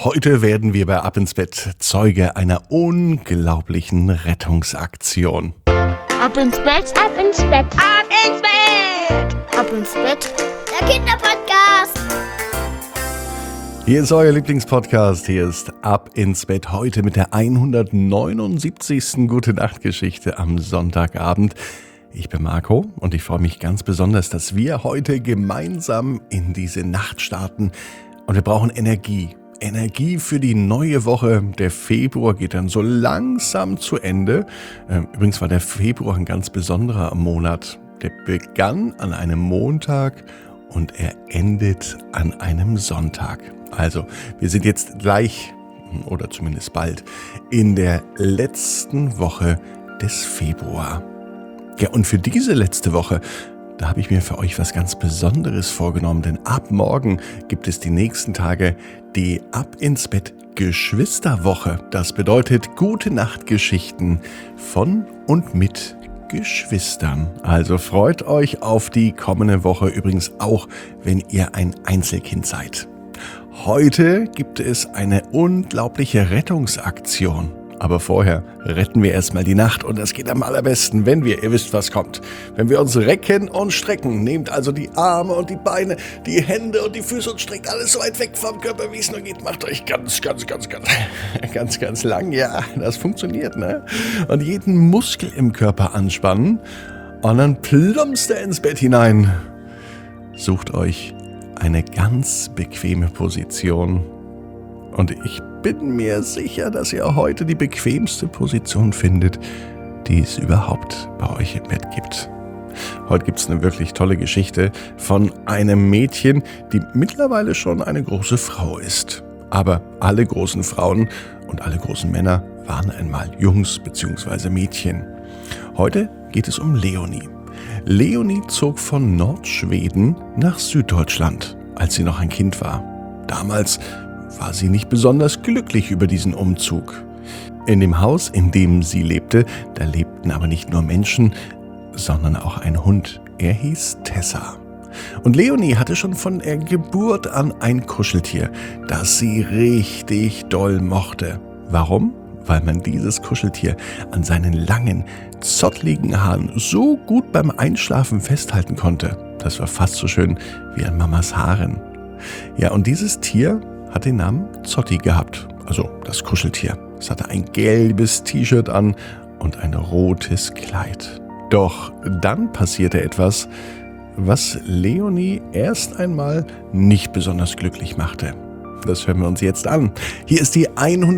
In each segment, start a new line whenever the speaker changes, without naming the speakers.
Heute werden wir bei Ab ins Bett Zeuge einer unglaublichen Rettungsaktion.
Ab ins Bett, ab ins Bett, ab ins Bett, ab ins Bett, der Kinderpodcast.
Hier ist euer Lieblingspodcast, hier ist Ab ins Bett, heute mit der 179. Gute-Nacht-Geschichte am Sonntagabend. Ich bin Marco und ich freue mich ganz besonders, dass wir heute gemeinsam in diese Nacht starten. Und wir brauchen Energie für die neue Woche. Der Februar geht dann so langsam zu Ende. Übrigens war der Februar ein ganz besonderer Monat. Der begann an einem Montag und er endet an einem Sonntag. Also, wir sind jetzt gleich, oder zumindest bald, in der letzten Woche des Februar. Ja, und für diese letzte Woche, da habe ich mir für euch was ganz Besonderes vorgenommen, denn ab morgen gibt es die nächsten Tage die Ab ins Bett Geschwisterwoche. Das bedeutet Gute-Nacht-Geschichten von und mit Geschwistern. Also freut euch auf die kommende Woche, übrigens auch, wenn ihr ein Einzelkind seid. Heute gibt es eine unglaubliche Rettungsaktion. Aber vorher retten wir erstmal die Nacht und das geht am allerbesten, wenn wir, ihr wisst, was kommt, wenn wir uns recken und strecken. Nehmt also die Arme und die Beine, die Hände und die Füße und streckt alles so weit weg vom Körper, wie es nur geht. Macht euch ganz lang. Ja, das funktioniert, ne? Und jeden Muskel im Körper anspannen und dann plumpst er ins Bett hinein. Sucht euch eine ganz bequeme Position. Und ich bin mir sicher, dass ihr heute die bequemste Position findet, die es überhaupt bei euch im Bett gibt. Heute gibt es eine wirklich tolle Geschichte von einem Mädchen, die mittlerweile schon eine große Frau ist. Aber alle großen Frauen und alle großen Männer waren einmal Jungs bzw. Mädchen. Heute geht es um Leonie. Leonie zog von Nordschweden nach Süddeutschland, als sie noch ein Kind war. Damals war sie nicht besonders glücklich über diesen Umzug. In dem Haus, in dem sie lebte, da lebten aber nicht nur Menschen, sondern auch ein Hund. Er hieß Tessa. Und Leonie hatte schon von der Geburt an ein Kuscheltier, das sie richtig doll mochte. Warum? Weil man dieses Kuscheltier an seinen langen, zottligen Haaren so gut beim Einschlafen festhalten konnte. Das war fast so schön wie an Mamas Haaren. Ja, und dieses Tier hat den Namen Zotti gehabt, also das Kuscheltier. Es hatte ein gelbes T-Shirt an und ein rotes Kleid. Doch dann passierte etwas, was Leonie erst einmal nicht besonders glücklich machte. Das hören wir uns jetzt an. Hier ist die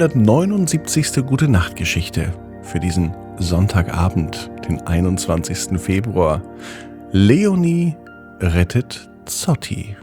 179. Gute-Nacht-Geschichte für diesen Sonntagabend, den 21. Februar. Leonie rettet Zotti.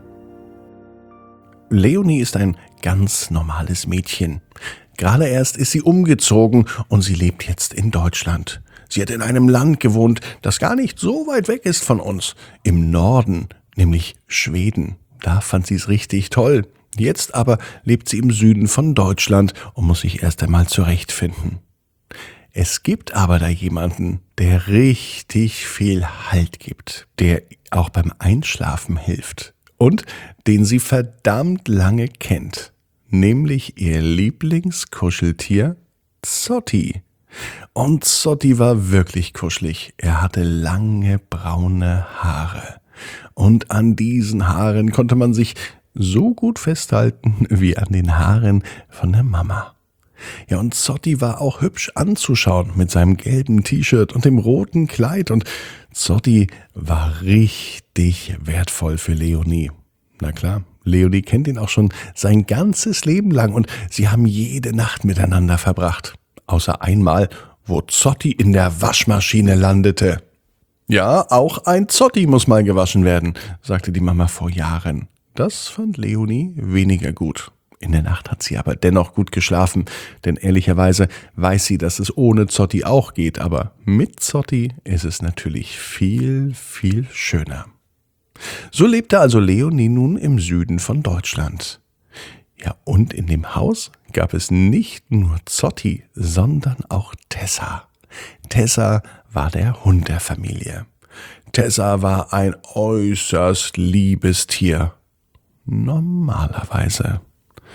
Leonie ist ein ganz normales Mädchen. Gerade erst ist sie umgezogen und sie lebt jetzt in Deutschland. Sie hat in einem Land gewohnt, das gar nicht so weit weg ist von uns. Im Norden, nämlich Schweden. Da fand sie es richtig toll. Jetzt aber lebt sie im Süden von Deutschland und muss sich erst einmal zurechtfinden. Es gibt aber da jemanden, der richtig viel Halt gibt, der auch beim Einschlafen hilft. Und den sie verdammt lange kennt, nämlich ihr Lieblingskuscheltier Zotti. Und Zotti war wirklich kuschelig. Er hatte lange braune Haare. Und an diesen Haaren konnte man sich so gut festhalten wie an den Haaren von der Mama. Ja, und Zotti war auch hübsch anzuschauen mit seinem gelben T-Shirt und dem roten Kleid. Und Zotti war richtig wertvoll für Leonie. Na klar, Leonie kennt ihn auch schon sein ganzes Leben lang und sie haben jede Nacht miteinander verbracht. Außer einmal, wo Zotti in der Waschmaschine landete. Ja, auch ein Zotti muss mal gewaschen werden, sagte die Mama vor Jahren. Das fand Leonie weniger gut. In der Nacht hat sie aber dennoch gut geschlafen, denn ehrlicherweise weiß sie, dass es ohne Zotti auch geht, aber mit Zotti ist es natürlich viel, viel schöner. So lebte also Leonie nun im Süden von Deutschland. Ja, und in dem Haus gab es nicht nur Zotti, sondern auch Tessa. Tessa war der Hund der Familie. Tessa war ein äußerst liebes Tier. Normalerweise.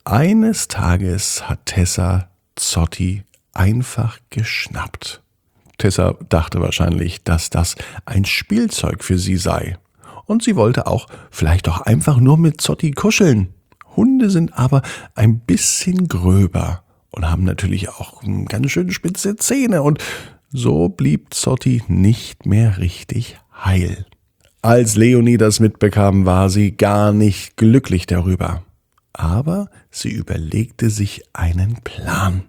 Eines Tages hat Tessa Zotti einfach geschnappt. Tessa dachte wahrscheinlich, dass das ein Spielzeug für sie sei. Und sie wollte auch vielleicht auch einfach nur mit Zotti kuscheln. Hunde sind aber ein bisschen gröber und haben natürlich auch ganz schön spitze Zähne. Und so blieb Zotti nicht mehr richtig heil. Als Leonie das mitbekam, war sie gar nicht glücklich darüber. Aber sie überlegte sich einen Plan.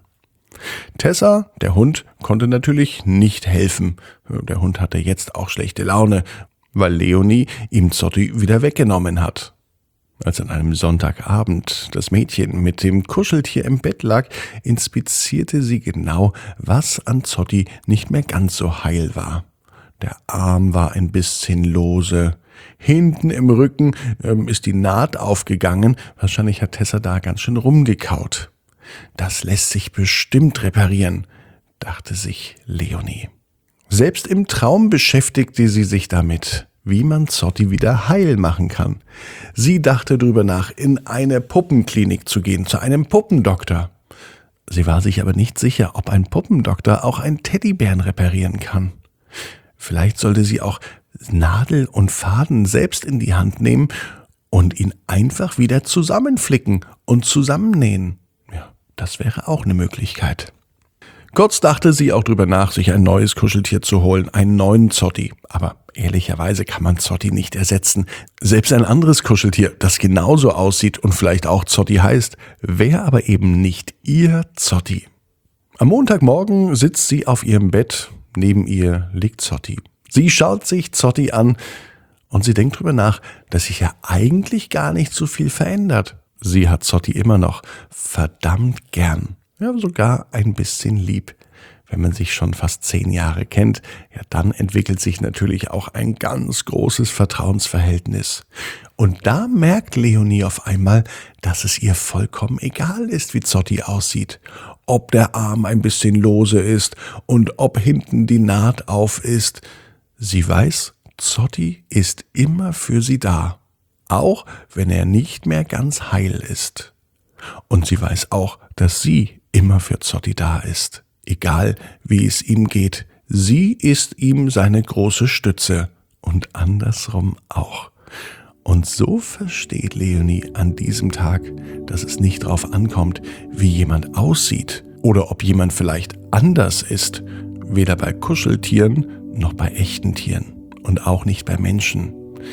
Tessa, der Hund, konnte natürlich nicht helfen. Der Hund hatte jetzt auch schlechte Laune, weil Leonie ihm Zotti wieder weggenommen hat. Als an einem Sonntagabend das Mädchen mit dem Kuscheltier im Bett lag, inspizierte sie genau, was an Zotti nicht mehr ganz so heil war. Der Arm war ein bisschen lose. Hinten im Rücken ist die Naht aufgegangen. Wahrscheinlich hat Tessa da ganz schön rumgekaut. Das lässt sich bestimmt reparieren, dachte sich Leonie. Selbst im Traum beschäftigte sie sich damit, wie man Zotti wieder heil machen kann. Sie dachte darüber nach, in eine Puppenklinik zu gehen, zu einem Puppendoktor. Sie war sich aber nicht sicher, ob ein Puppendoktor auch einen Teddybären reparieren kann. Vielleicht sollte sie auch Nadel und Faden selbst in die Hand nehmen und ihn einfach wieder zusammenflicken und zusammennähen. Ja, das wäre auch eine Möglichkeit. Kurz dachte sie auch drüber nach, sich ein neues Kuscheltier zu holen, einen neuen Zotti. Aber ehrlicherweise kann man Zotti nicht ersetzen. Selbst ein anderes Kuscheltier, das genauso aussieht und vielleicht auch Zotti heißt, wäre aber eben nicht ihr Zotti. Am Montagmorgen sitzt sie auf ihrem Bett, neben ihr liegt Zotti. Sie schaut sich Zotti an und sie denkt drüber nach, dass sich ja eigentlich gar nicht so viel verändert. Sie hat Zotti immer noch verdammt gern. Ja, sogar ein bisschen lieb. Wenn man sich schon fast 10 Jahre kennt, ja, dann entwickelt sich natürlich auch ein ganz großes Vertrauensverhältnis. Und da merkt Leonie auf einmal, dass es ihr vollkommen egal ist, wie Zotti aussieht. Ob der Arm ein bisschen lose ist und ob hinten die Naht auf ist. Sie weiß, Zotti ist immer für sie da. Auch wenn er nicht mehr ganz heil ist. Und sie weiß auch, dass sie immer für Zotti da ist. Egal, wie es ihm geht. Sie ist ihm seine große Stütze. Und andersrum auch. Und so versteht Leonie an diesem Tag, dass es nicht darauf ankommt, wie jemand aussieht. Oder ob jemand vielleicht anders ist. Weder bei Kuscheltieren noch bei echten Tieren. Und auch nicht bei Menschen.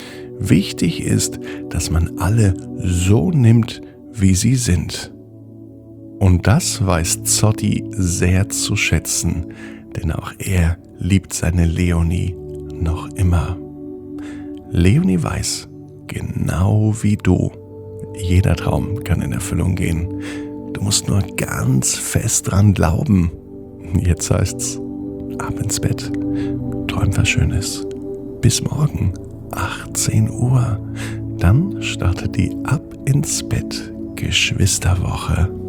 Wichtig ist, dass man alle so nimmt, wie sie sind. Und das weiß Zotti sehr zu schätzen, denn auch er liebt seine Leonie noch immer. Leonie weiß, genau wie du, jeder Traum kann in Erfüllung gehen. Du musst nur ganz fest dran glauben. Jetzt heißt's, ab ins Bett, träum was Schönes. Bis morgen, 18 Uhr. Dann startet die Ab ins Bett Geschwisterwoche.